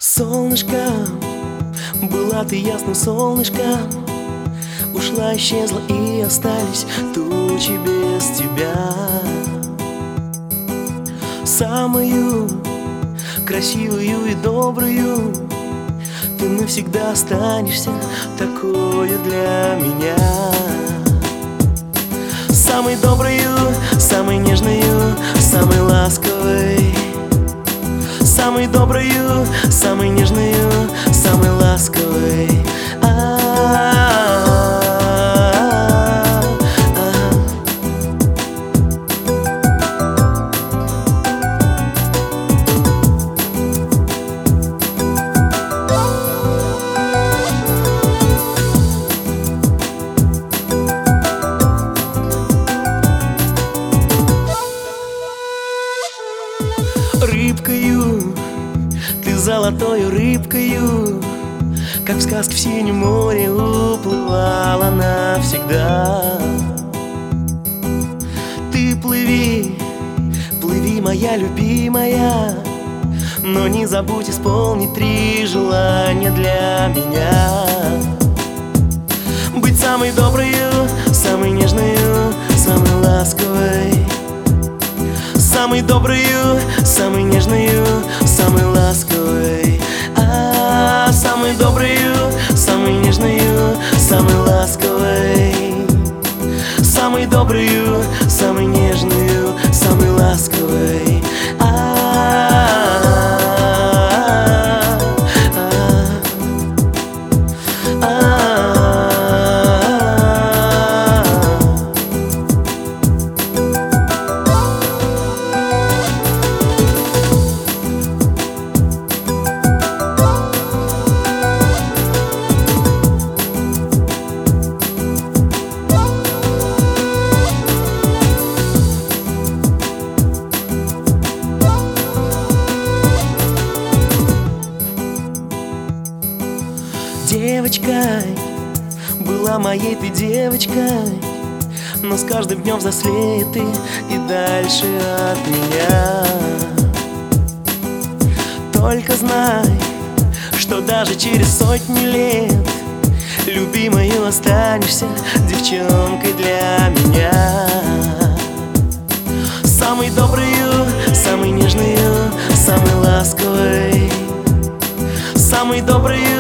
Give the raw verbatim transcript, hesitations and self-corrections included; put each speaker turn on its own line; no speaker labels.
Солнышко, была ты ясным солнышком, ушла, исчезла и остались тучи без тебя. Самую красивую и добрую ты навсегда останешься такою для меня. Самой доброю, самой нежною, самой ласковой. Самой доброю, самой нежною, самой ласковой. Рыбкою, ты золотою рыбкою, как в сказке в синем море уплывала навсегда. Ты плыви, плыви, моя любимая, но не забудь исполнить три желания для меня. Быть самой доброю, самой нежною, самой ласковой. Самой доброю, самой нежною, самой ласковой. А, самой доброю, самой нежною, самой ласковой. Самой доброю, самой нежною, самой ласковой. Девочкой, была моей ты девочкой, но с каждым днем взрослеет ты и дальше от меня. Только знай, что даже через сотни лет любимою останешься девчонкой для меня. Самой доброю, самой нежною, самой ласковой. Самой доброй,